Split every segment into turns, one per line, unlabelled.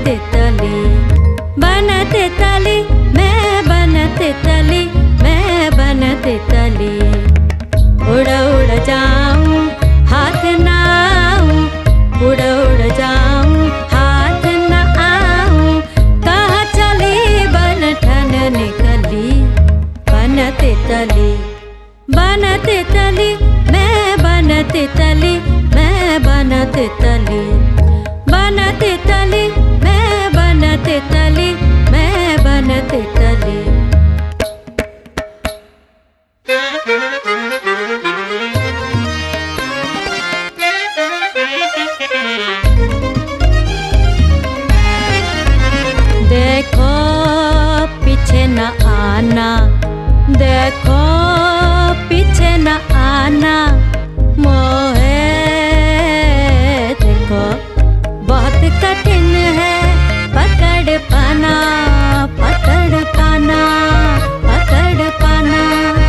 तितली, बन तितली, मैं बन तितली, मैं बन तितली। उड़ उड़ जाऊं हाथ ना आऊं, उड़ उड़ जाऊं हाथ ना आऊं। कहाँ चली बन ठन निकली, बन तितली, बन तितली, मैं बन तितली, मैं बन तितली, बन तितली, मैं बन तितली, मैं बन तितली। देखो पीछे न आना, देखो पीछे न आना, मोहे देखो बहुत कठिन है पकड़ पाना, पकड़ पाना, पकड़ पाना।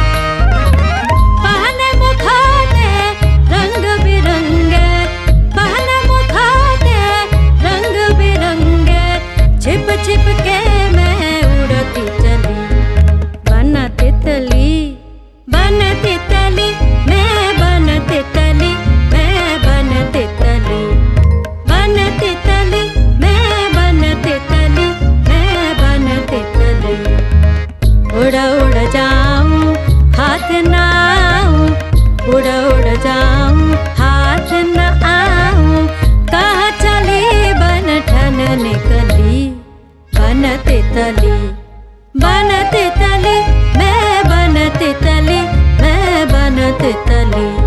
पहने मुखौटे रंग बिरंगे, पहने मुखौटे रंग बिरंगे, छिप छिप के मैं उड़ती चली, बन तितली, बन तितली, मैं बन तितली, मैं बन तितली, बन तितली, मैं बन तितली, मैं बन तितली। उड़ उड़ जाऊं हाथ ना आऊं, उड़ उड़ जाऊं हाथ न आऊं। कहाँ चली बन ठन निकली, बन तितली, बन तितली, मैं बन तितली, मैं बन तितली।